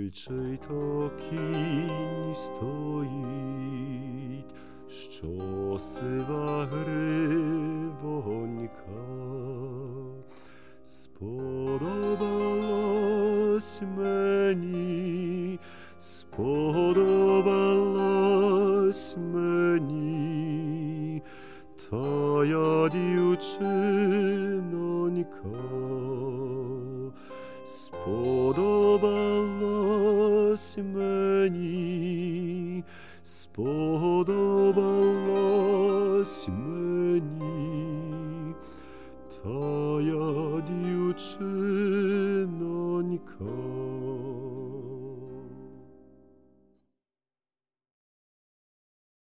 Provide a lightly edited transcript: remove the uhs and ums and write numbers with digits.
чий то кінь стоїть, що сива гривонька. Сподобалось мені, сподобалось мені тая дівчинонька. Сподобалось мені, сподобалось мені.